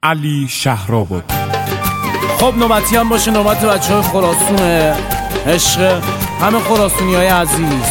علی شهرآبادی. خب نوبتی هم باشه، نوبت بچه های خراسونه، عشق همه خراسونی های عزیز.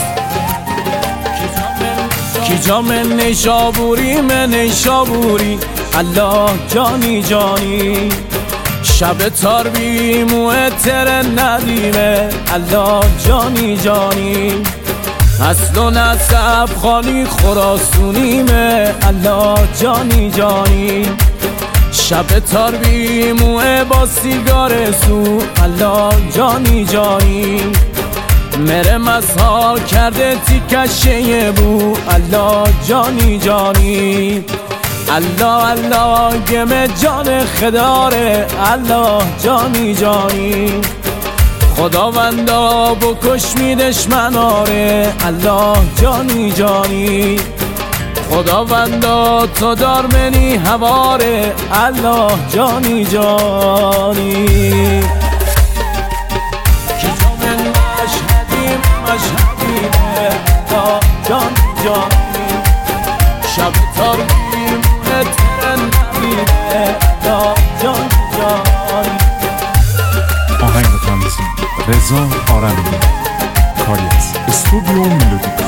کی جام نیشابوری من نیشابوری، الله جانی جانی، شب تار بی موتر ندیمه، الله جانی جانی، اصل و نسب خالی خراسونیمه، الله جانی جانی، شب تار بی موه با سیگار سو، الله جانی جانی، مره مسها کرده تیکشه بو، الله جانی جانی، الله الله گم جان خداره، الله جانی جانی، خداوندا بکش می دشمناره، الله جانی جانی، خداوندا تو دار منی هواره، الله جانی جانی. کی جام مشهدیم مشهدیمه، الله جانی جانی، شب تار بیم ترن نبیره، الله جانی جانی. آهنگ و تنظیم رضا آرمی، کاری از استودیو ملودیکا.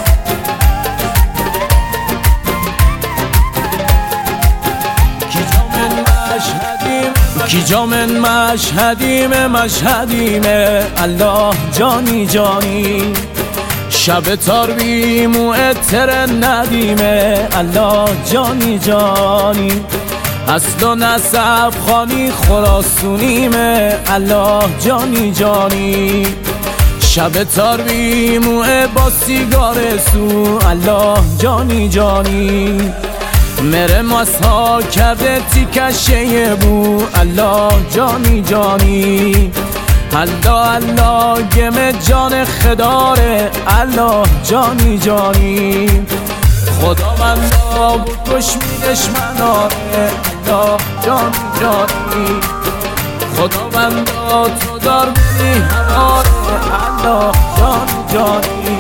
کی جام مشهدیم مشهدیمه، الله جانی جانی، شب تار بی موتر ندیمه، الله جانی جانی، اصل و نسب خالی خراسونیمه، الله جانی جانی، شب تار بی موه با سیگار سو، الله جانی جانی، مره مسها کرده تیکشه بو، الله جانی جانی، الله الله گم جان خداره، الله جانی جانی، خداوندا بکش می دشمناره، الله جانی جانی، خداوندا تو دار بی هواره، الله جانی جانی.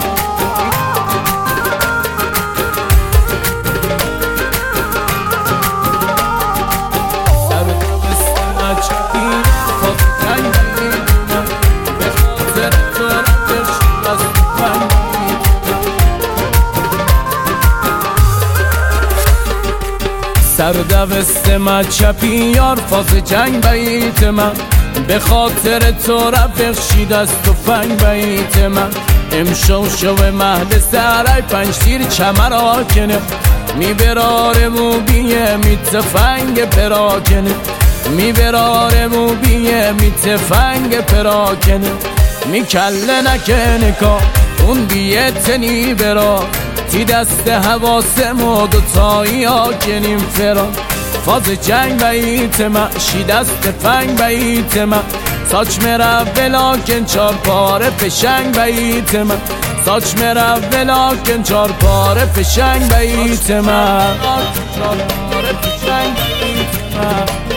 سردوست من چپی یار فاز جنگ بیت من، به خاطر تو رفق شید از تفنگ بیت من، امشو شو محل سرای پنج تیر چمر کنه، می براره موبیه می تفنگ پراکنه، می براره موبیه می تفنگ پراکنه، می کله نکنه که اون بیتنی برا، تی دست حواسم و دوتایی ها کنیم فرا، فاز جنگ بیت من شی دست فنگ بیت من، ساچ مرا ولاکن چار پاره فشنگ بیت من، ساچ مرا ولاکن چار پاره فشنگ بیت من.